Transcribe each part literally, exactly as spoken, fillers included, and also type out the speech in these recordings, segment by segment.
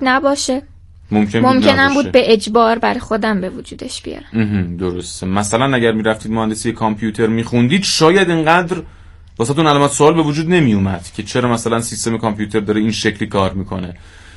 نباشه، ممکن ممکنم بود به اجبار برای خودم به وجودش بیارم. درسته. مثلا اگر میرفتید مهندسی کامپیوتر میخوندید شاید اینقدر واسهتون علامت سوال به وجود نمی اومد که چرا مثلا سیستم کامپیوتر داره این شکلی کار میکنه.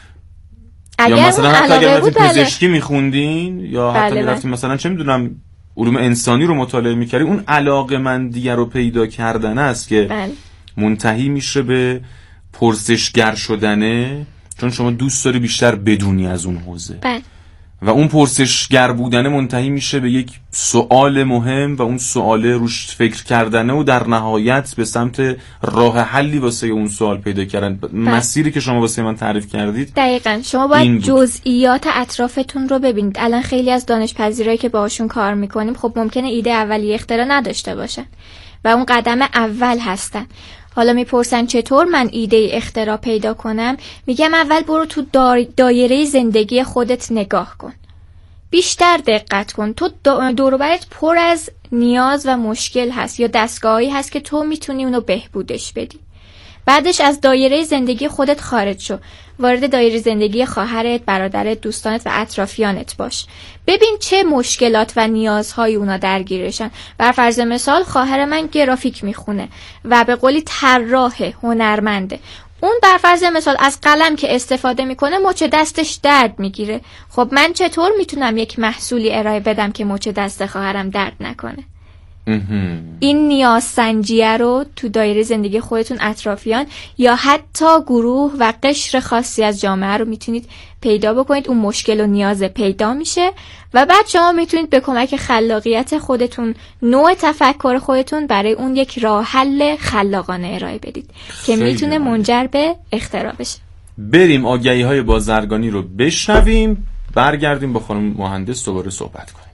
اگر یا مثلا حتی اگر بود پزشکی میخوندین یا بله حتی میرفتین مثلا چه میدونم علوم انسانی رو مطالعه میکردین، اون علاقه‌مندی رو پیدا کردن است که بله. منتهی میشه به پرسشگر شدنه، چون شما دوست داری بیشتر بدونی از اون حوزه. بله. و اون پرسشگر بودنه منتهی میشه به یک سوال مهم و اون سواله روش فکر کردنه و در نهایت به سمت راه حلی واسه اون سوال پیدا کردن. بله. مسیری که شما واسه من تعریف کردید دقیقاً. شما باید جزئیات اطرافتون رو ببینید. الان خیلی از دانشپذیرایی که باهاشون کار میکنیم خب ممکنه ایده اولیه اختراع نداشته باشن و اون قدم اول هستن. حالا میپرسن چطور من ایده اختراع پیدا کنم؟ میگم اول برو تو دایره زندگی خودت نگاه کن، بیشتر دقت کن. تو دور و برت پر از نیاز و مشکل هست یا دستگاهی هست که تو میتونی اونو بهبودش بدی. بعدش از دایره زندگی خودت خارج شو، وارد دایره زندگی خواهرت، برادرت، دوستانت و اطرافیانت باش. ببین چه مشکلات و نیازهای اونا درگیرشن. بر فرض مثال خواهر من گرافیک میخونه و به قولی طراح، هنرمنده. اون بر فرض مثال از قلم که استفاده میکنه مچ دستش درد میگیره. خب من چطور میتونم یک محصولی ارائه بدم که مچ دست خواهرم درد نکنه؟ این نیاز سنجیه رو تو دایره زندگی خودتون، اطرافیان یا حتی گروه و قشر خاصی از جامعه رو میتونید پیدا بکنید. اون مشکل و نیاز پیدا میشه و بعد شما میتونید به کمک خلاقیت خودتون، نوع تفکر خودتون برای اون یک راه حل خلاقانه ارائه بدید که میتونه منجر به اختراع بشه. بریم آگهی های بازرگانی رو بشنویم، برگردیم با خانم مهندس دوباره صحبت کنیم.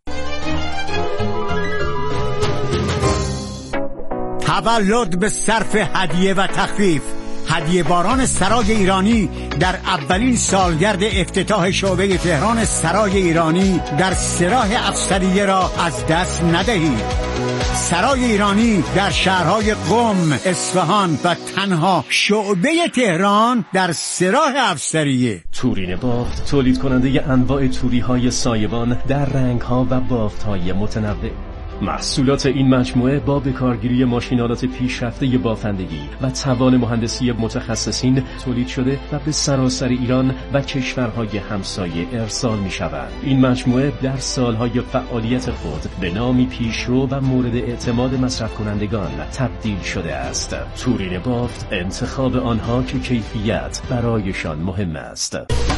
تولد به صرف هدیه و تخفیف. هدیه باران سرای ایرانی در اولین سالگرد افتتاح شعبه تهران سرای ایرانی در سراح افسریه را از دست ندهید. سرای ایرانی در شهرهای قم، اصفهان و تنها شعبه تهران در سراح افسریه. تورین بافت تولید کننده انواع توری های سایبان در رنگ ها و بافت های متنوع. محصولات این مجموعه با بکارگیری ماشین‌آلات پیشرفته بافندگی و توان مهندسی متخصصین تولید شده و به سراسر ایران و کشورهای همسایه ارسال می‌شود. این مجموعه در سالهای فعالیت خود به نامی پیشرو و مورد اعتماد مصرف کنندگان تبدیل شده است. تورین بافت، انتخاب آنها که کیفیت برایشان مهم است.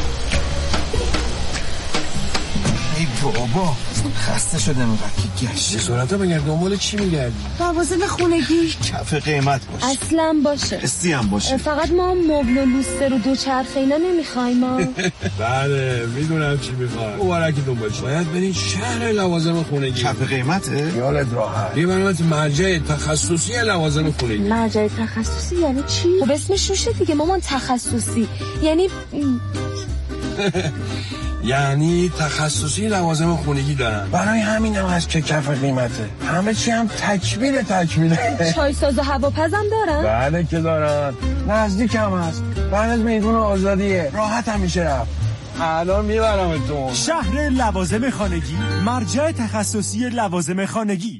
ای بابا خسته شدم اینقدر که گشت. سرعتا بگرد دنبال چی میگردی؟ لوازم خونگی کف قیمت باشه، اصلا باشه، استی هم باشه. فقط ما مبل و لوستر و دوچرخه اینا نمیخوایم ما. بله میدونم چی میخوای. مبارکی دنبال چی؟ باید برین شهر لوازم خونگی. کف قیمته؟ یالت راحت. یه برنامه مرجع تخصصی لوازم خونگی. مرجع تخصصی یعنی چی؟ خب اسمش روشه دیگه مامان، تخصصی یعنی یعنی تخصصی لوازم خونگی دارن. برای همین هم هست که کف قیمته. همه چی هم تکمیل تکمیله. چای ساز و هواپزم دارن؟ بله که دارن. نزدیک هم هست. بعد از میدون آزادیه. راحت هم میشه رفت. الان میبرمتون. شهر لوازم خانگی، مرجع تخصصی لوازم خانگی.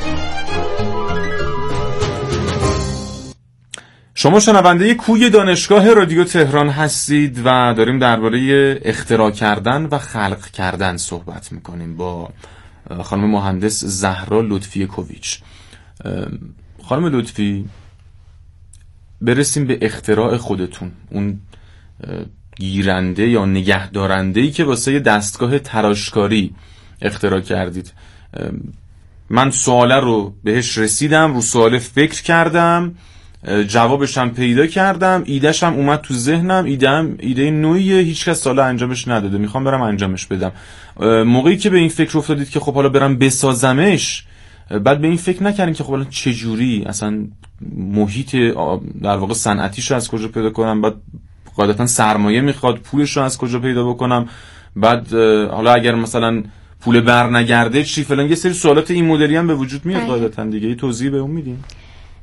شما شنونده کوی دانشگاه رادیو تهران هستید و داریم درباره اختراع کردن و خلق کردن صحبت میکنیم با خانم مهندس زهرا لطفی کویچ. خانم لطفی، برسیم به اختراع خودتون، اون گیرنده یا نگهدارنده‌ای که واسه دستگاه تراشکاری اختراع کردید. من سواله رو بهش رسیدم، رو سوال فکر کردم، جوابش هم پیدا کردم، ایدهش هم اومد تو ذهنم، ایده‌ام ایده نوعیه، هیچ کس سالا انجامش نداده، میخوام برم انجامش بدم. موقعی که به این فکر افتادید که خب حالا برم بسازمش، بعد به این فکر نکردین که خب حالا چجوری اصلا محیط در واقع صنعتیش رو از کجا پیدا کنم، بعد قاعدتا سرمایه میخواد، پولش رو از کجا پیدا بکنم، بعد حالا اگر مثلا پول بر نگرده چی فلان، یه سری سوالات این مدلی هم به وجود میاد قاعدتا دیگه. یه توضیح به اون میدین؟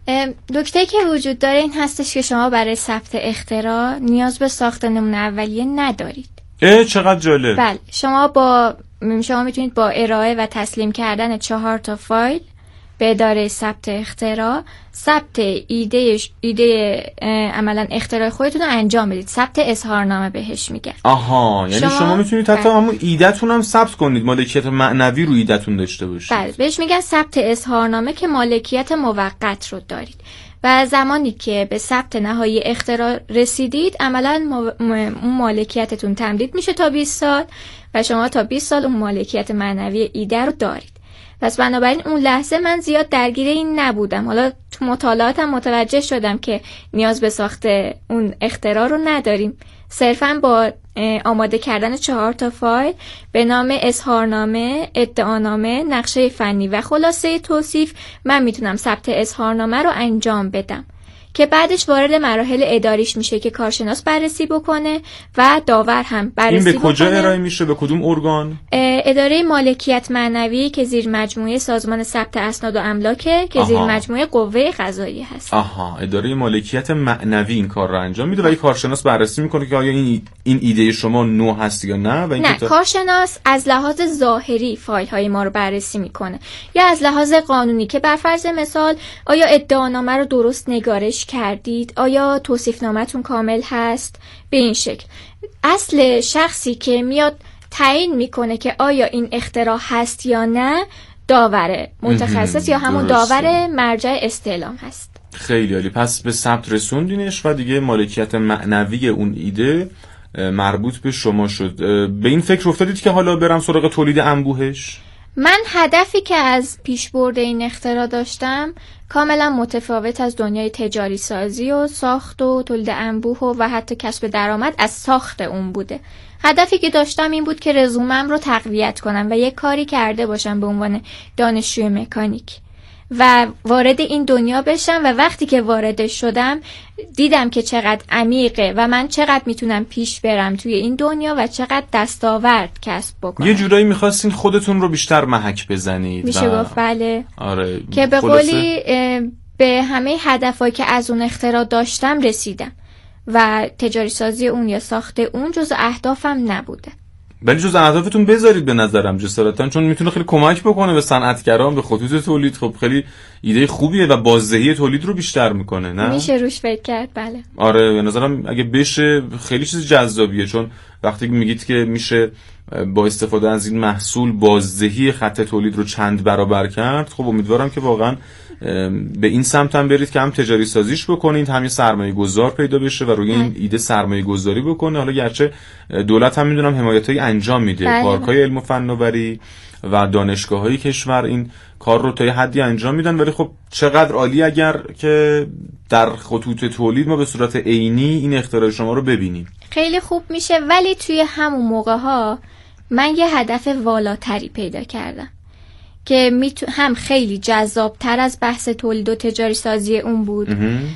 نکته که وجود داره این هستش که شما برای ثبت اختراع نیاز به ساخت نمونه اولیه ندارید. اه چقدر جالب. بله، شما با شما میتونید با ارائه و تسلیم کردن چهار تا فایل به اداره ثبت اختراع، ثبت ایده ایده عملا اختراع خودتون رو انجام بدید. ثبت اظهارنامه بهش میگن. آها، یعنی شما, شما میتونید حتی همون ایده‌تون هم ثبت کنید، مالکیت معنوی رو ایده‌تون داشته باشید. بله، بهش میگن ثبت اظهارنامه که مالکیت موقت رو دارید. و زمانی که به ثبت نهایی اختراع رسیدید عملا اون مالکیتتون تمدید میشه تا بیست سال و شما تا بیست سال اون مالکیت معنوی ایده رو دارید. پس بنابراین اون لحظه من زیاد درگیر این نبودم. حالا تو مطالعاتم متوجه شدم که نیاز به ساخت اون اختراع رو نداریم. صرفاً با آماده کردن چهار تا فایل به نام اظهارنامه، ادعانامه، نقشه فنی و خلاصه توصیف من میتونم ثبت اظهارنامه رو انجام بدم که بعدش وارد مراحل اداریش میشه که کارشناس بررسی بکنه و داور هم بررسی بکنه. این به کجا ارائه میشه؟ به کدوم ارگان؟ اداره مالکیت معنوی که زیر مجموعه سازمان ثبت اسناد و املاکه که زیر مجموعه قوه قضاییه هست. آها، اداره مالکیت معنوی این کار رو انجام میده و یک کارشناس بررسی میکنه که آیا این این ایده شما نو هست یا نه. و این نه، تا... کارشناس از لحاظ ظاهری فایل های ما رو بررسی میکنه یا از لحاظ قانونی که بر فرض مثال آیا ادعانامه رو درست نگارش کردید، آیا توصیفنامه‌تون کامل هست، به این شکل. اصل شخصی که میاد تعیین میکنه که آیا این اختراع هست یا نه داور متخصص یا همون داور مرجع استعلام هست. خیلی عالی. پس به ثبت رسوندینش و دیگه مالکیت معنوی اون ایده مربوط به شما شد. به این فکر افتادید که حالا برم سراغ تولید انبوهش؟ من هدفی که از پیشبرد این اختراع داشتم کاملا متفاوت از دنیای تجاری سازی و ساخت و تولید انبوه و, و حتی کسب درآمد از ساخت اون بوده. هدفی که داشتم این بود که رزومم رو تقویت کنم و یک کاری کرده باشم به عنوان دانشجوی مکانیک و وارد این دنیا بشم و وقتی که وارد شدم دیدم که چقدر عمیقه و من چقدر میتونم پیش برم توی این دنیا و چقدر دستاورد کسب بکنم. یه جورایی میخواستین خودتون رو بیشتر محک بزنید. میشه گفت بله. آره. که به قولی به همه هدفایی که از اون اختراع داشتم رسیدم و تجاری سازی اون یا ساخت اون جز اهدافم نبوده. ولی جز اهدافتون بذارید به نظرم جسارتاً، چون میتونه خیلی کمک بکنه به صنعتگران، به خطوط تولید. خب خیلی ایده خوبیه و بازدهی تولید رو بیشتر میکنه. نه میشه روش فکر کرد. بله آره، به نظرم اگه بشه خیلی چیز جذابیه، چون وقتی میگید که میشه با استفاده از این محصول بازدهی خط تولید رو چند برابر کرد، خب امیدوارم که واقعا به این سمت هم برید که هم تجاری سازیش بکنید، هم یه سرمایه گذار پیدا بشه و روی این ایده سرمایه گذاری بکنه. حالا گرچه دولت هم میدونم حمایتایی انجام میده، پارک‌های علم و فناوری و دانشگاه‌های کشور این کار رو تا یه حدی انجام میدن، ولی خب چقدر عالی اگر که در خطوط تولید ما به صورت عینی این اختراع شما رو ببینیم. خیلی خوب میشه، ولی توی همون موقع‌ها من یه هدف والاتری پیدا کردم که میتو... هم خیلی جذابتر از بحث تولید و تجاری سازی اون بود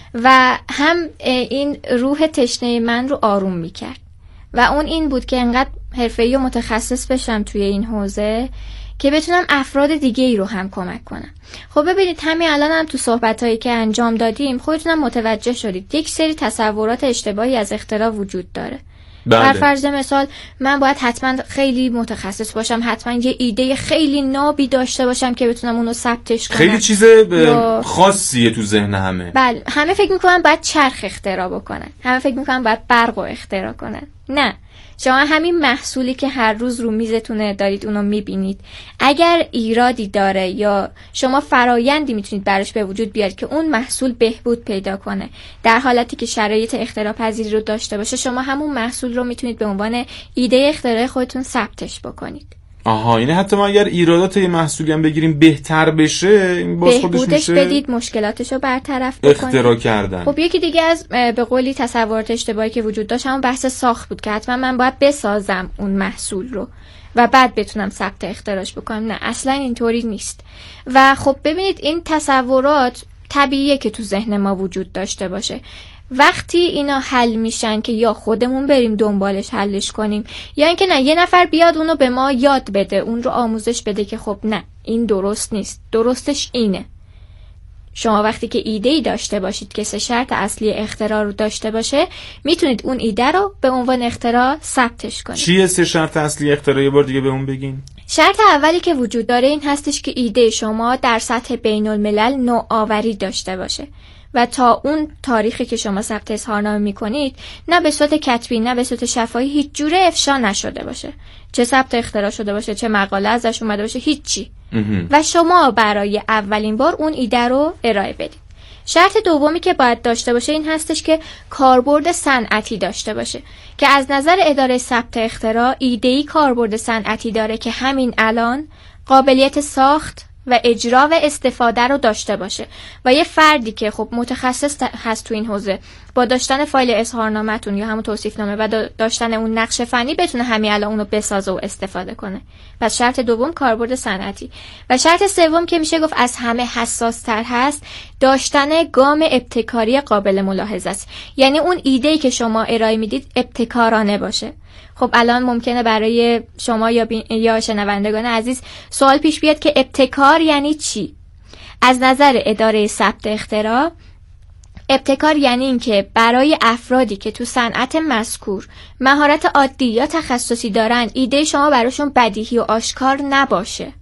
و هم این روح تشنه من رو آروم میکرد و اون این بود که انقدر حرفه‌ای و متخصص بشم توی این حوزه که بتونم افراد دیگه ای رو هم کمک کنم. خب ببینید همین الان هم تو صحبتایی که انجام دادیم خودتونم متوجه شدید یک سری تصورات اشتباهی از اختراع وجود داره. بله. بر فرض مثال من باید حتما خیلی متخصص باشم، حتما یه ایده خیلی نابی داشته باشم که بتونم اونو ثبتش کنم. خیلی چیز یا... خاصیه تو ذهن همه. بله، همه فکر میکنن باید چرخ اختراع بکنن، همه فکر میکنن باید برق رو اختراع کنن. نه، شما همین محصولی که هر روز رو میزتونه دارید اونو میبینید، اگر ایرادی داره یا شما فرایندی میتونید براش به وجود بیارید که اون محصول بهبود پیدا کنه، در حالتی که شرایط اختراع پذیری رو داشته باشه، شما همون محصول رو میتونید به عنوان ایده اختراع خودتون ثبتش بکنید. آها، یعنی حتی ما اگر ایرادات یه محصولی هم بگیریم بهتر بشه، این باز خودش میشه بدید مشکلاتشو برطرف بکنید. اختراع کردن. خب یکی دیگه از به قولی تصورات اشتباهی که وجود داشت همون بحث ساخت بود که حتما من باید بسازم اون محصول رو و بعد بتونم ثبت اختراعش بکنم. نه، اصلا اینطوری نیست. و خب ببینید این تصورات طبیعیه که تو ذهن ما وجود داشته باشه. وقتی اینا حل میشن که یا خودمون بریم دنبالش حلش کنیم یا اینکه نه یه نفر بیاد اونو به ما یاد بده، اون رو آموزش بده که خب نه این درست نیست، درستش اینه. شما وقتی که ایده‌ای داشته باشید که سه شرط اصلی اختراع رو داشته باشه، میتونید اون ایده رو به عنوان اختراع ثبتش کنید. چیه سه شرط اصلی اختراع؟ یه بار دیگه بهمون بگین. شرط اولی که وجود داره این هستش که ایده شما در سطح بین الملل نوآوری داشته باشه و تا اون تاریخی که شما ثبت اظهارنامه میکنید نه به صورت کتبی نه به صورت شفاهی هیچ جوره افشا نشده باشه، چه ثبت اختراع شده باشه چه مقاله ازش اومده باشه، هیچی. و شما برای اولین بار اون ایده رو ارائه بدید. شرط دومی که باید داشته باشه این هستش که کاربرد صنعتی داشته باشه که از نظر اداره ثبت اختراع ایده‌ای کاربرد صنعتی داره که همین الان قابلیت ساخت و اجرا و استفاده رو داشته باشه و یه فردی که خب متخصص هست تو این حوزه با داشتن فایل اظهارنامه‌تون یا همون توصیفنامه و داشتن اون نقش فنی بتونه همین الان اونو بسازه و استفاده کنه. پس شرط دوم کاربرد صنعتی. و شرط سوم که میشه گفت از همه حساس تر هست، داشتن گام ابتکاری قابل ملاحظه است. یعنی اون ایده‌ای که شما ارائه میدید ابتکارانه باشه. خب الان ممکنه برای شما یا, بی... یا شنوندگان عزیز سوال پیش بیاد که ابتکار یعنی چی؟ از نظر اداره ثبت اختراع، ابتکار یعنی این که برای افرادی که تو صنعت مذکور مهارت عادی یا تخصصی دارن، ایده شما براشون بدیهی و آشکار نباشه.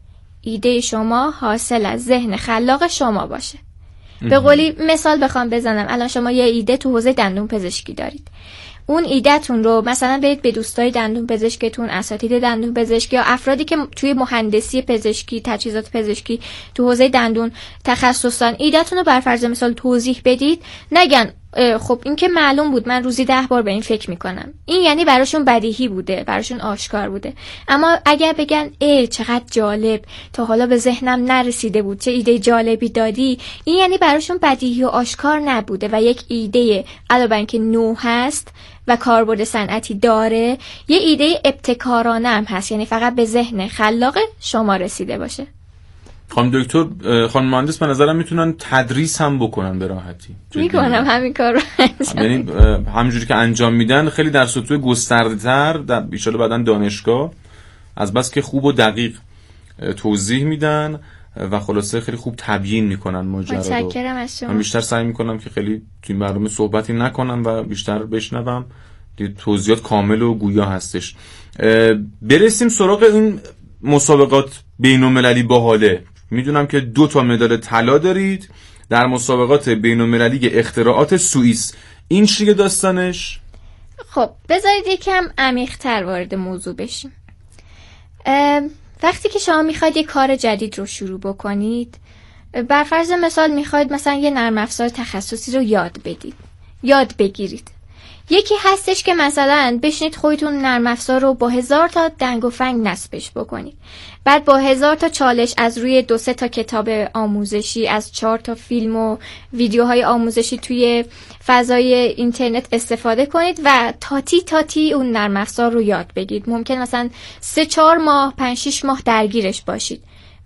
ایده شما حاصل از ذهن خلاق شما باشه. به قولی مثال بخوام بزنم، الان شما یه ایده تو حوزه دندون پزشکی دارید. اون ایده‌تون رو مثلا برید به دوستای دندون پزشکتون، اساتید دندون پزشکی یا افرادی که توی مهندسی پزشکی، تجهیزات پزشکی تو حوزه دندون تخصصن، ایده‌تون رو بر فرض مثال توضیح بدید. نگن خب این که معلوم بود، من روزی ده بار به این فکر میکنم. این یعنی براشون بدیهی بوده، براشون آشکار بوده. اما اگر بگن ای چقدر جالب، تا حالا به ذهنم نرسیده بود، چه ایده جالبی دادی، این یعنی براشون بدیهی و آشکار نبوده و یک ایده علاوه بر که نو هست و کاربرد صنعتی داره، یه ایده ابتکارانه هم هست، یعنی فقط به ذهن خلاق شما رسیده باشه. خانم دکتر، خانم مهندس به نظرم میتونن تدریس هم بکنن به راحتی. میکنم همین کار رو انجام. یعنی همونجوری که انجام میدن خیلی در سطوح گسترده‌تر، در ان شاءالله بعدن دانشگاه، از بس که خوب و دقیق توضیح میدن و خلاصه خیلی خوب تبیین میکنن ماجرا رو. متشکرم از شما. من بیشتر سعی میکنم که خیلی تو این برنامه صحبتی نکنم و بیشتر بشنوم. توضیحات کامل و گویا هستش. برسیم سراغ این مسابقات بین‌المللی باحاله. میدونم که دو تا مدال طلا دارید در مسابقات بین‌المللی اختراعات سوئیس. این چیه داستانش؟ خب بذارید یکم عمیق‌تر وارد موضوع بشیم. وقتی که شما میخواید یه کار جدید رو شروع بکنید، بر فرض مثال میخواید مثلا یه نرم افزار تخصصی رو یاد بدید، یاد بگیرید. یکی هستش که مثلا بشینید خودتون نرم افزار رو با هزار تا دنگ و فنگ نصبش بکنید، بعد با هزار تا چالش از روی دو سه تا کتاب آموزشی، از چهار تا فیلم و ویدیوهای آموزشی توی فضای اینترنت استفاده کنید و تاتی تاتی اون نرم افزار رو یاد بگیرید. ممکن مثلا سه چهار ماه پنج شش ماه درگیرش باشید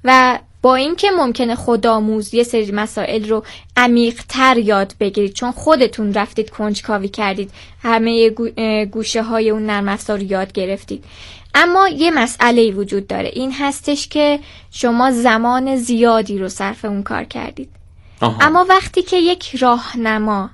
و با اینکه ممکنه خودآموز یه سری مسائل رو عمیق‌تر یاد بگیرید چون خودتون رفتید کنجکاوی کردید، همه گوشه های اون نرم افزار رو یاد گرفتید، اما یه مسئله وجود داره، این هستش که شما زمان زیادی رو صرف اون کار کردید. آها. اما وقتی که یک راهنما،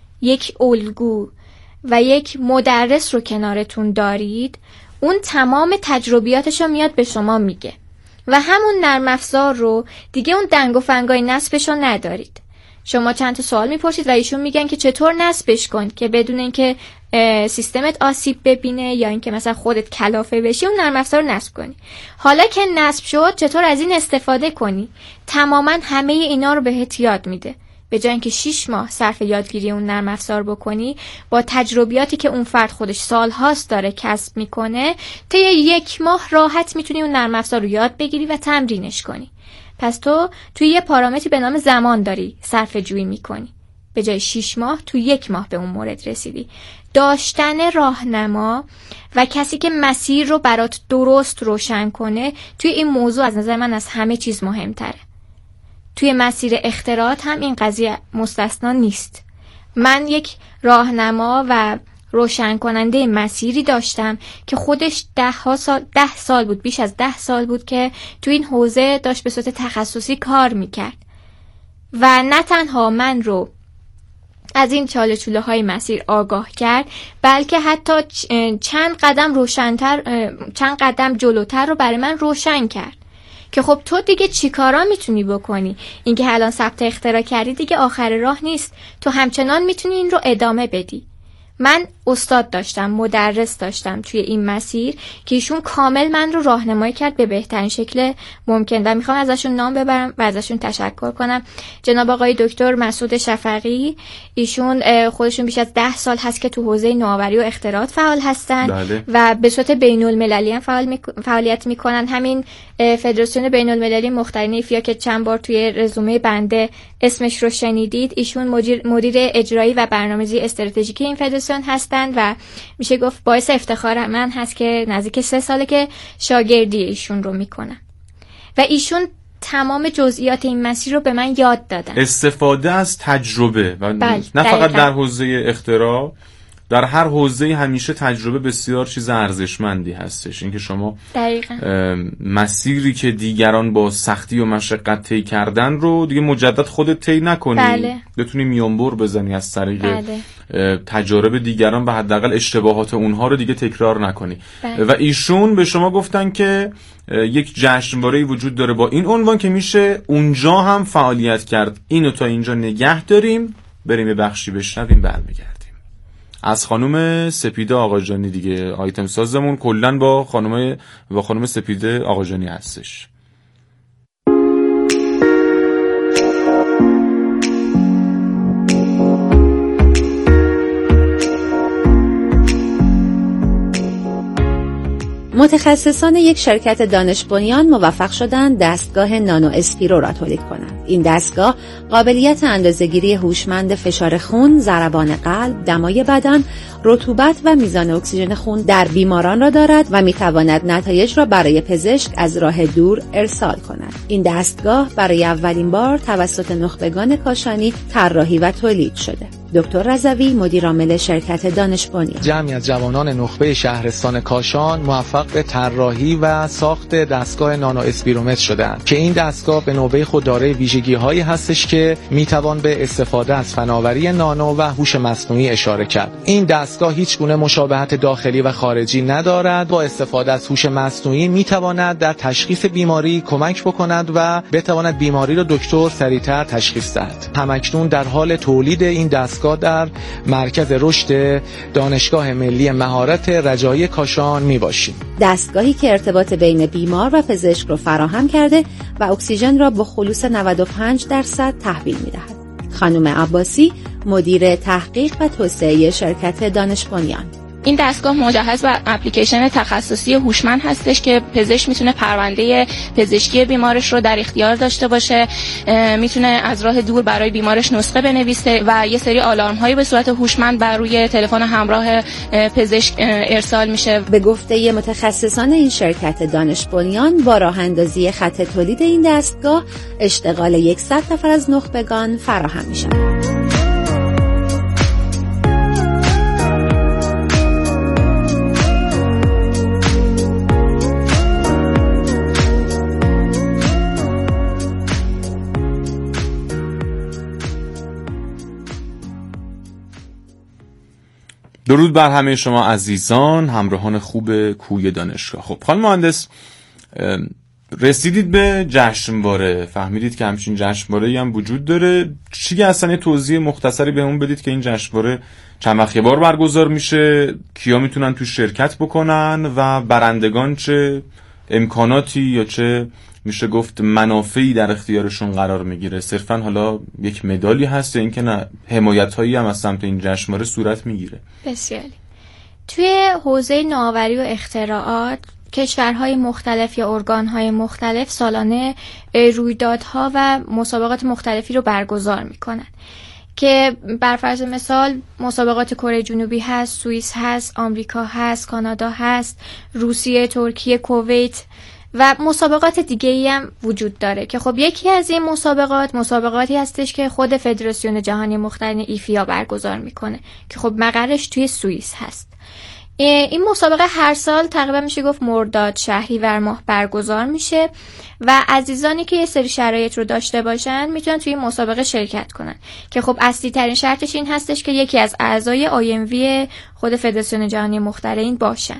یک الگو و یک مدرس رو کنارتون دارید، اون تمام تجربیاتش رو میاد به شما میگه و همون نرم افزار رو دیگه اون دنگ و فنگای نصبش رو ندارید. شما چند تا سوال میپرسید و ایشون میگن که چطور نصبش کن که بدون اینکه سیستمت آسیب ببینه یا اینکه مثلا خودت کلافه بشی اون نرم افزار رو نصب کنی. حالا که نصب شد چطور از این استفاده کنی. تماما همه اینا رو بهت یاد میده. به جای اینکه شش ماه صرف یادگیری اون نرم افزار بکنی، با تجربیاتی که اون فرد خودش سالهاست داره کسب میکنه، طی یک ماه راحت میتونی اون نرم افزار رو یاد بگیری و تمرینش کنی. پس تو توی یه پارامتری به نام زمان داری صرف جویی میکنی. به جای شش ماه تو یک ماه به اون مورد رسیدی. داشتن راهنما و کسی که مسیر رو برات درست روشن کنه توی این موضوع از نظر من از همه چیز مهمتره. توی مسیر اختراعات هم این قضیه مستثنا نیست. من یک راهنما و روشن کننده مسیری داشتم که خودش ده ها سال ده سال بود، بیش از ده سال بود که توی این حوزه داشت به صورت تخصصی کار میکرد و نه تنها من رو از این چاله چوله های مسیر آگاه کرد، بلکه حتی چند قدم روشن‌تر، چند قدم جلوتر رو برای من روشن کرد که خب تو دیگه چیکارا میتونی بکنی؟ اینکه الان ثبت اختراع کردی دیگه آخر راه نیست، تو همچنان میتونی این رو ادامه بدی. من استاد داشتم، مدرس داشتم توی این مسیر که ایشون کامل من رو راهنمایی کرد به بهترین شکل ممکن و میخوام ازشون نام ببرم و ازشون تشکر کنم. جناب آقای دکتر مسعود شفقی، ایشون خودشون بیش از ده سال هست که تو حوزه نوآوری و اختراعات فعال هستن. بله. و به صورت بین المللی هم فعال می... فعالیت میکنن. همین فدراسیون بین المللی مخترعین ایفیا که چند بار توی رزومه بنده اسمش رو شنیدید، ایشون مدیر, مدیر اجرایی و برنامه‌ریزی استراتژیکی این فدراسیون هستن و میشه گفت باعث افتخار من هست که نزدیک سه ساله که شاگردی ایشون رو میکنم و ایشون تمام جزئیات این مسیر رو به من یاد دادن. استفاده از تجربه و بل، نه فقط در حوزه اختراع، در هر حوزه همیشه تجربه بسیار چیز ارزشمندی هستش. اینکه شما مسیری که دیگران با سختی و مشقت طی کردن رو دیگه مجدد خودت طی نکنی. بله. بتونی میانبر بزنی از طریق بله. تجارب دیگران و حداقل اشتباهات اونها رو دیگه تکرار نکنی. بله. و ایشون به شما گفتن که یک جشنواره وجود داره با این عنوان که میشه اونجا هم فعالیت کرد. اینو تا اینجا نگه داریم، بریم یه بخشی بشنویم برمیگردیم. از خانم سپیده آقاجانی دیگه، آیتم سازمون کلن با خانم با خانم سپیده آقاجانی هستش. متخصصان یک شرکت دانش بنیان موفق شدند دستگاه نانو اسپیرو را تولید کنند. این دستگاه قابلیت اندازه‌گیری هوشمند فشار خون، ضربان قلب، دمای بدن، رطوبت و میزان اکسیژن خون در بیماران را دارد و میتواند نتایج را برای پزشک از راه دور ارسال کند. این دستگاه برای اولین بار توسط نخبگان کاشانی طراحی و تولید شده. دکتر رضوی مدیر عامل شرکت دانش بنیان: جمعی از جوانان نخبه شهرستان کاشان موفق به طراحی و ساخت دستگاه نانو اسپیرومتر شدند که این دستگاه به نوبه خود دارای ویژگی‌هایی هستش که میتوان به استفاده از فناوری نانو و هوش مصنوعی اشاره کرد. این دستگاه هیچ گونه مشابهت داخلی و خارجی ندارد. با استفاده از هوش مصنوعی میتواند در تشخیص بیماری کمک بکند و بتواند بیماری را دکتر سریعتر تشخیص دهد. همکنون در حال تولید این دستگاه در مرکز رشد دانشگاه ملی مهارت رجایی کاشان می باشیم. دستگاهی که ارتباط بین بیمار و پزشک رو فراهم کرده و اکسیژن را با خلوص نود و پنج درصد تحویل می دهد. خانم عباسی مدیر تحقیق و توسعه شرکت دانش بنیان: این دستگاه مجهز به اپلیکیشن تخصصی هوشمند هستش که پزشک میتونه پرونده پزشکی بیمارش رو در اختیار داشته باشه، میتونه از راه دور برای بیمارش نسخه بنویسه و یه سری آلارم هایی به صورت هوشمند بر روی تلفن همراه پزشک ارسال میشه. به گفته متخصصان این شرکت دانش بنیان، با راه اندازی خط تولید این دستگاه اشتغال صد نفر از نخبگان فراهم میشه. درود بر همه شما عزیزان، همراهان خوب کوی دانشگاه. خب خانم مهندس، رسیدید به جشنواره، فهمیدید که همچین جشنواره‌ای هم وجود داره. چی اصلا یه توضیح مختصری بهمون بدید که این جشنواره چند وقت یه بار برگزار میشه، کیا میتونن تو شرکت بکنن و برندگان چه امکاناتی یا چه میشه گفت منافعی در اختیارشون قرار میگیره؟ صرفا حالا یک مدالی هست یا اینکه نه حمایت‌هایی هم از سمت این جشنواره صورت میگیره؟ بسیاری. توی حوزه نوآوری و اختراعات کشورهای مختلف یا ارگانهای مختلف سالانه رویدادها و مسابقات مختلفی رو برگزار میکنن که بر فرض مثال مسابقات کره جنوبی هست، سوئیس هست، آمریکا هست، کانادا هست، روسیه، ترکیه، کویت و مسابقات دیگه‌ای هم وجود داره که خب یکی از این مسابقات مسابقاتی هستش که خود فدراسیون جهانی مخترعین ایفیا برگزار میکنه که خب مقرش توی سوئیس هست این مسابقه هر سال تقریبا میشه گفت مرداد شهریور ماه برگزار میشه و عزیزانی که یه سری شرایط رو داشته باشن میتونن توی این مسابقه شرکت کنن که خب اصلی ترین شرطش این هستش که یکی از اعضای آی ام وی خود فدراسیون جهانی مخترعین باشن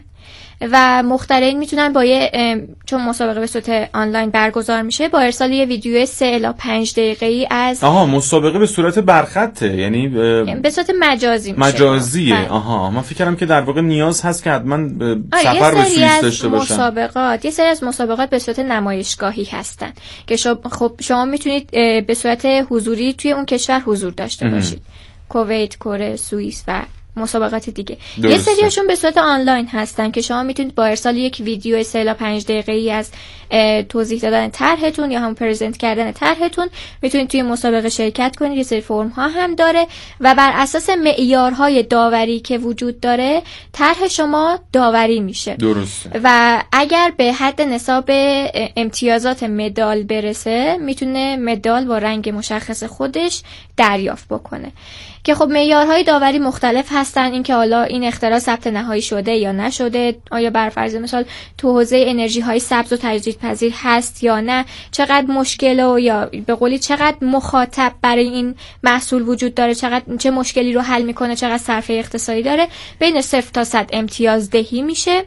و مخترعین میتونن با یه چون مسابقه به صورت آنلاین برگزار میشه با ارسال یه ویدیو سه الی پنج دقیقه‌ای از آها مسابقه به صورت برخطه، یعنی به صورت مجازی میشه. مجازیه. بله. آها من فکر کردم که در واقع نیاز هست که حتما سفر به سوئیس داشته باشن. مسابقات یه سری از مسابقات به صورت نمایشگاهی هستن که خب شما میتونید به صورت حضوری توی اون کشور حضور داشته باشید. کویت، کره، سوئیس و مسابقات دیگه. درسته. یه سریاشون به صورت آنلاین هستن که شما میتونید با ارسال یک ویدیو سه الی پنج دقیقه‌ای از توضیح دادن طرحتون یا هم پرزنت کردن طرحتون میتونید توی مسابقه شرکت کنید. یه سری فرم ها هم داره و بر اساس معیارهای داوری که وجود داره طرح شما داوری میشه. درسته. و اگر به حد نصاب امتیازات مدال برسه میتونه مدال با رنگ مشخص خودش دریافت بکنه که خب معیارهای داوری مختلف هستن. این که حالا این اختراع ثبت نهایی شده یا نشده، آیا بر فرض مثال تو حوزه انرژی های سبز و تجدیدپذیر هست یا نه، چقدر مشکل و یا به قولی چقدر مخاطب برای این محصول وجود داره، چقدر چه مشکلی رو حل میکنه، چقدر صرفه اقتصادی داره. بین صفر تا صد امتیاز دهی میشه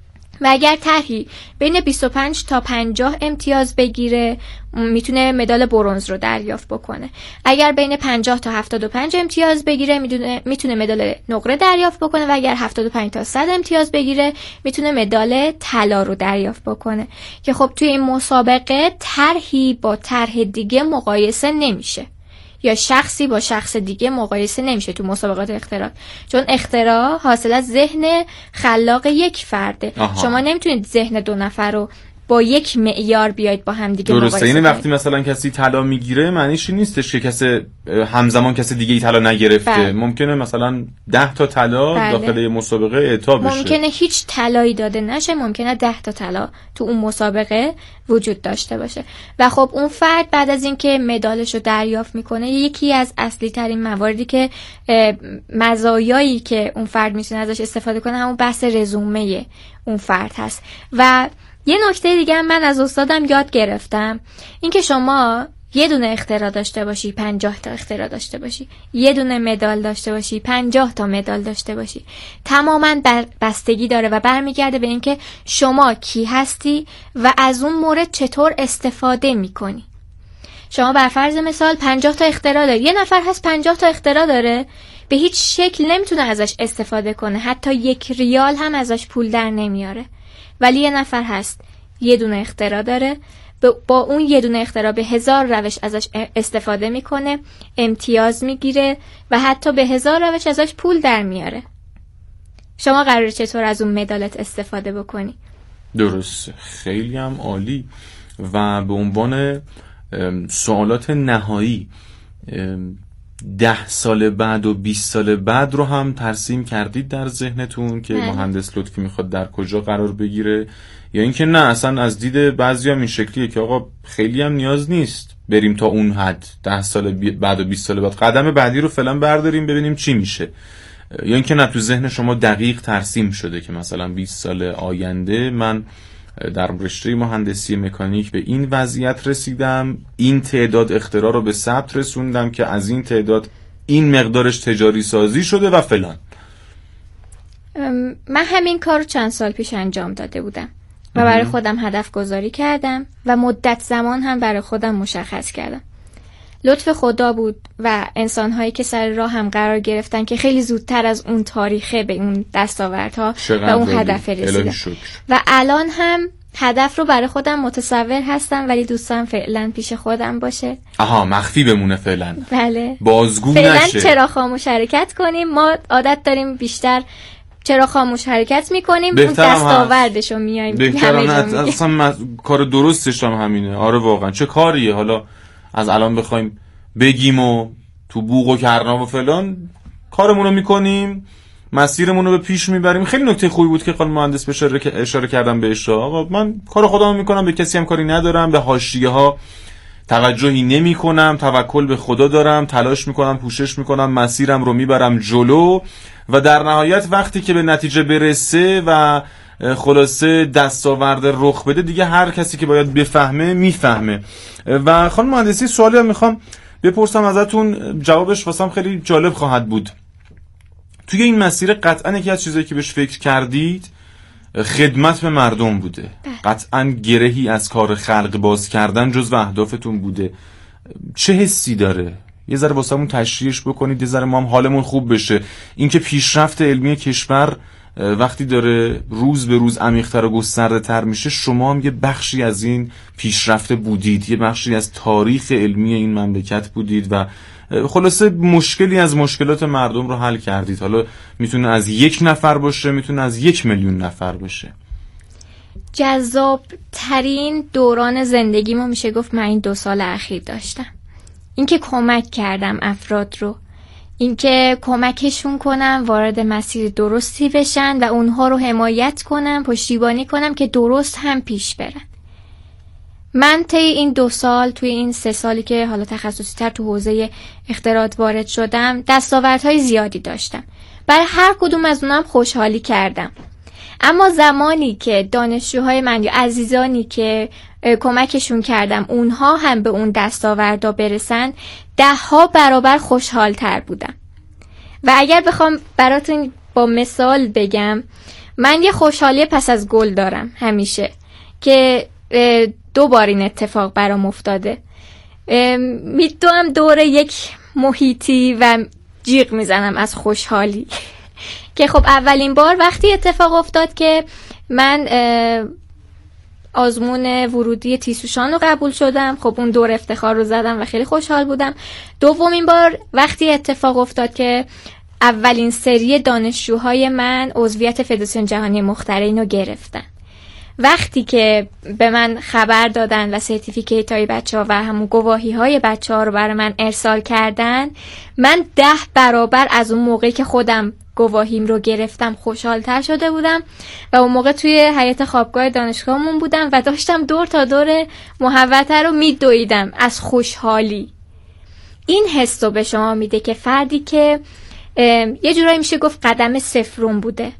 و اگر طرحی بین بیست و پنج تا پنجاه امتیاز بگیره میتونه مدال برنز رو دریافت بکنه. اگر بین پنجاه تا هفتاد و پنج امتیاز بگیره میتونه میتونه مدال نقره دریافت بکنه و اگر هفتاد و پنج تا صد امتیاز بگیره میتونه مدال طلا رو دریافت بکنه که خب توی این مسابقه طرحی با طرح دیگه مقایسه نمیشه یا شخصی با شخص دیگه مقایسه نمیشه تو مسابقات اختراع، چون اختراع حاصل از ذهن خلاق یک فرده. آها. شما نمیتونید ذهن دو نفر رو با یک معیار بیاید با هم دیگه مقایسه کنید. درسته. یعنی وقتی مثلا کسی طلا میگیره معنیش این نیستش که کسی همزمان کسی دیگه ای طلا نگرفته. بله. ممکنه مثلا ده تا طلا بله. داخل مسابقه اعطا بشه. ممکنه هیچ طلایی داده نشه، ممکنه ده تا طلا تو اون مسابقه وجود داشته باشه و خب اون فرد بعد از اینکه مدالش رو دریافت میکنه یکی از اصلی ترین مواردی که مزایایی که اون فرد میتونه ازش استفاده کنه همون بحث رزومه اون فرد هست. و یه نکته دیگه هم من از استادم یاد گرفتم، این که شما یه دونه اختراع داشته باشی پنجاه تا اختراع داشته باشی، یه دونه مدال داشته باشی پنجاه تا مدال داشته باشی، تماما بستگی داره و برمیگرده به اینکه شما کی هستی و از اون مورد چطور استفاده میکنی. شما بر فرض مثال پنجاه تا اختراع داری، یه نفر هست پنجاه تا اختراع داره، به هیچ شکل نمیتونه ازش استفاده کنه، حتی یک ریال هم ازش پول در نمیاره. ولی یه نفر هست یه دونه اختراع داره، با اون یه دونه اختراع به هزار روش ازش استفاده میکنه، امتیاز میگیره و حتی به هزار روش ازش پول در میاره. شما قراره چطور از اون مدالت استفاده بکنی؟ درست. خیلی هم عالی. و به عنوان سوالات نهایی ده سال بعد و بیست سال بعد رو هم ترسیم کردید در ذهنتون که مهندس لطفی میخواد در کجا قرار بگیره، یا اینکه نه اصلا از دید بعضی هم این شکلیه که آقا خیلی هم نیاز نیست بریم تا اون حد، ده سال بعد و بیست سال بعد قدم بعدی رو فعلا برداریم ببینیم چی میشه، یا اینکه نه تو ذهن شما دقیق ترسیم شده که مثلا بیست سال آینده من در رشته مهندسی مکانیک به این وضعیت رسیدم، این تعداد اختراع رو به ثبت رسوندم که از این تعداد این مقدارش تجاری سازی شده و فلان. من همین کار رو چند سال پیش انجام داده بودم و برای خودم هدف گذاری کردم و مدت زمان هم برای خودم مشخص کردم. لطف خدا بود و انسان‌هایی که سر راه هم قرار گرفتن که خیلی زودتر از اون تاریخه به اون دستاوردها و اون هدف رسیدن و الان هم هدف رو برای خودم متصور هستم ولی دوستم فعلا پیش خودم باشه. آها مخفی بمونه فعلا. بله. بازگو فعلا نشه. فعلا چرا خاموش حرکت کنیم، ما عادت داریم بیشتر چرا خاموش حرکت میکنیم اون دستاوردشو میایم بهترم اصلا مز... کار درستش هم همینه. آره واقعا چه کاریه حالا از الان بخوایم بگیم و تو بوق و کرنا و فلان، کارمون رو میکنیم، مسیرمون رو به پیش میبریم. خیلی نکته خوبی بود که خانم مهندس اشاره, اشاره کردم بهش. آقا من کار خودم میکنم، به کسی هم کاری ندارم، به حاشیه ها توجهی نمی کنم، توکل به خدا دارم، تلاش میکنم، پوشش میکنم، مسیرم رو میبرم جلو و در نهایت وقتی که به نتیجه برسه و خلاصه دستاورد رخ بده دیگه هر کسی که باید بفهمه میفهمه. و خانم مهندسی سوالی هم میخوام بپرسم ازتون، جوابش واسم خیلی جالب خواهد بود. توی این مسیر قطعا یکی از چیزایی که بهش فکر کردید خدمت به مردم بوده، قطعا گرهی از کار خلق باز کردن جزو اهدافتون بوده. چه حسی داره؟ یه ذره واسمون تشریحش بکنید، یه ذره ما هم حالمون خوب بشه. اینکه پیشرفت علمی کشور وقتی داره روز به روز عمیق‌تر و گسترده‌تر میشه، شما هم یه بخشی از این پیشرفت بودید، یه بخشی از تاریخ علمی این مملکت بودید و خلاصه مشکلی از مشکلات مردم رو حل کردید. حالا میتونه از یک نفر باشه، میتونه از یک میلیون نفر باشه. جذاب ترین دوران زندگیمو میشه گفت من این دو سال اخیر داشتم. اینکه کمک کردم افراد رو، اینکه کمکشون کنم وارد مسیر درستی بشن و اونها رو حمایت کنم، پشتیبانی کنم که درست هم پیش برن. من طی این دو سال، توی این سه سالی که حالا تخصصی تر تو حوزه اختراعات وارد شدم، دستاوردهای زیادی داشتم. برای هر کدوم از اونم خوشحالی کردم. اما زمانی که دانشجوهای من یا عزیزانی که کمکشون کردم اونها هم به اون دستاوردا برسن، ده ها برابر خوشحال تر بودم. و اگر بخوام براتون با مثال بگم، من یه خوشحالی پس از گل دارم همیشه که دو بار این اتفاق برام افتاده. میدوم دور یک محیطی و جیغ میزنم از خوشحالی که خب اولین بار وقتی اتفاق افتاد که من آزمون ورودی تیسوشان رو قبول شدم، خب اون دور افتخار رو زدم و خیلی خوشحال بودم. دومین بار وقتی اتفاق افتاد که اولین سری دانشجوهای من عضویت فدراسیون جهانی مخترعین رو گرفتن. وقتی که به من خبر دادن و سرتیفیکیت های بچه ها و همون گواهی های بچه ها رو برای من ارسال کردن، من ده برابر از اون موقعی که خودم گواهیم رو گرفتم خوشحالتر شده بودم و اون موقع توی حیاط خوابگاه دانشگاهمون بودم و داشتم دور تا دور محوطه رو میدویدم از خوشحالی. این حس رو به شما میده که فردی که یه جورایی میشه گفت قدم صفرون بوده،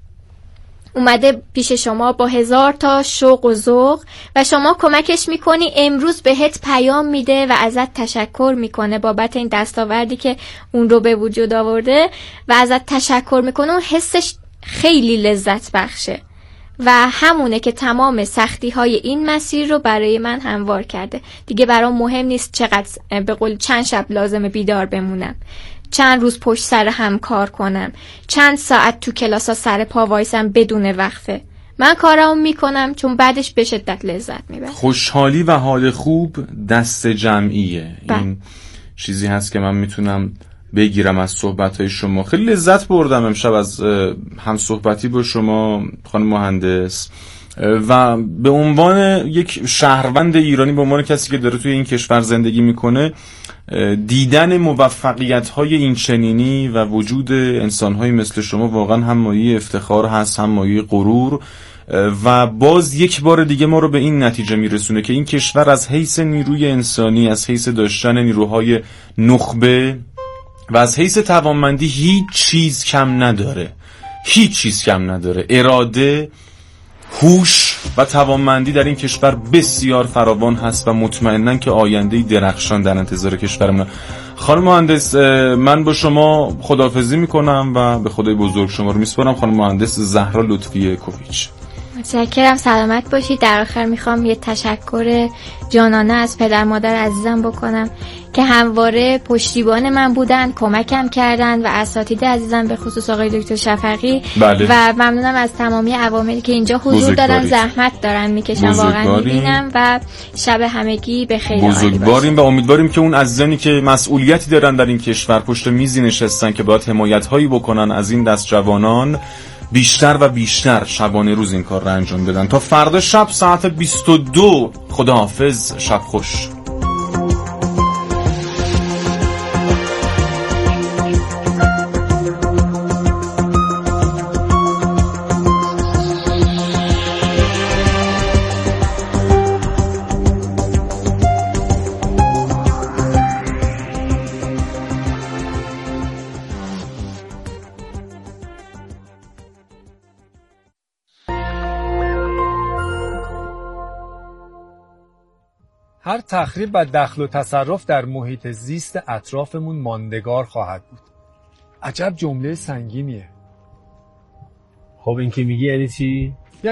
اومده پیش شما با هزار تا شوق و ذوق و شما کمکش میکنی، امروز بهت پیام میده و ازت تشکر میکنه بابت این دستاوردی که اون رو به وجود آورده و ازت تشکر میکنه. اون حسش خیلی لذت بخشه و همونه که تمام سختی های این مسیر رو برای من هموار کرده. دیگه برام مهم نیست چقدر به قول چند شب لازمه بیدار بمونم، چند روز پشت سر هم کار کنم، چند ساعت تو کلاسا سر پا وایسم بدون وقفه. من کارامو میکنم چون بعدش به شدت لذت میبرم. خوشحالی و حال خوب دست جمعیه. با. این چیزی هست که من میتونم بگیرم از صحبت‌های شما. خیلی لذت بردم امشب از هم صحبتی با شما خانم مهندس و به عنوان یک شهروند ایرانی، به عنوان کسی که داره توی این کشور زندگی میکنه، دیدن موفقیت‌های این چنینی و وجود انسان‌های مثل شما واقعا هم مایه افتخار هست، هم مایه غرور و باز یک بار دیگه ما رو به این نتیجه میرسونه که این کشور از حیث نیروی انسانی، از حیث داشتن نیروهای نخبه و از حیث توانمندی هیچ چیز کم نداره، هیچ چیز کم نداره. اراده، هوش و توانمندی در این کشور بسیار فراوان هست و مطمئنن که آینده‌ای درخشان در انتظار کشورمون. خانم مهندس، من با شما خداحافظی میکنم و به خدای بزرگ شما رو میسپارم. خانم مهندس زهرا لطفی کویچ. متشکرم، سلامت باشید. در آخر میخوام یه تشکر جانانه از پدر مادر عزیزم بکنم که همواره پشتیبان من بودن، کمکم کردن و اساتید عزیزم به خصوص آقای دکتر شفقی. بله. و ممنونم از تمامی عواملی که اینجا حضور دارن، زحمت دارن میکشن، واقعا میبینم و شب همگی به خیر. بزرگواریم و امیدواریم که اون عزیزانی که مسئولیتی دارن در این کشور پشت میزی نشستن که باید حمایت هایی بکنن از این دست جوانان، بیشتر و بیشتر شبانه روز این کار را انجام بدن. تا فردا شب ساعت بیست و دو. خداحافظ، شب خوش. هر تخریب و دخل و تصرف در محیط زیست اطرافمون ماندگار خواهد بود. عجب جمله سنگینیه. خب این که میگی یعنی چی؟